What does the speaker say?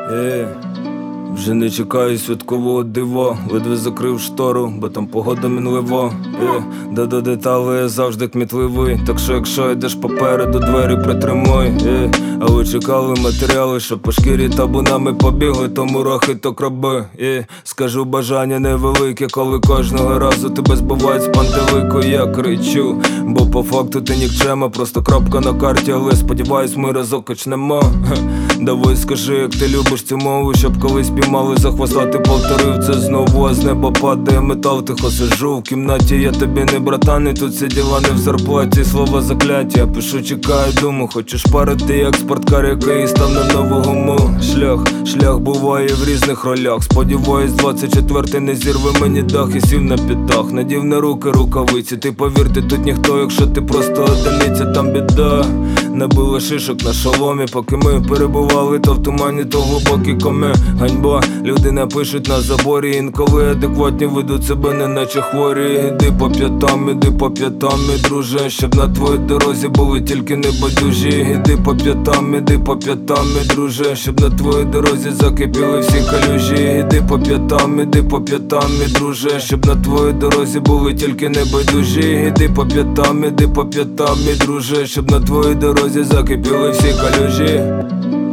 Вже не чекаю святкового дива, ледве закрив штору, бо там погода мінлива. Да до деталей я завжди кмітливий, так що якщо йдеш попереду, двері притримуй. А ви чекали матеріали, що по шкірі табунами побігли, то мурахи, то краби. Скажу бажання невелике, коли кожного разу тебе збивають з пантелику. Я кричу, бо по факту ти нікчема, просто крапка на карті, але сподіваюсь ми разок качнемо. Давай скажи, як ти любиш цю мову, щоб колись піймали за хвоста, ти повторив це знову. А з неба падає метал, тихо сиджу в кімнаті. Я тобі не братан, і тут всі діла не в зарплаті. Слова закляття, пишу, чекаю, думаю. Хочеш парити, як спорткар, який став на нового му. Шлях буває в різних ролях. Сподіваюсь, 24-й не зірве мені дах і сів на піддах. Надів на руки рукавиці, ти повірте, тут ніхто, якщо ти просто одиниця, там біда. Набили шишок на шоломі, поки ми перебували то в тумані, то глибокі коми. Ганьба, люди напишуть на заборі, інколи адекватні ведуть себе, не наче хворі. Іди по п'ятам, мій друже, щоб на твоїй дорозі були тільки небайдужі. Іди по п'ятам, мій друже, щоб на твоїй дорозі закипіли всі калюжі. Іди по п'ятам, мій друже, щоб на твоїй дорозі були тільки небайдужі. Іди по п'ятам, мій друже, щоб на твоїй дорозі закипіли всі калюжі.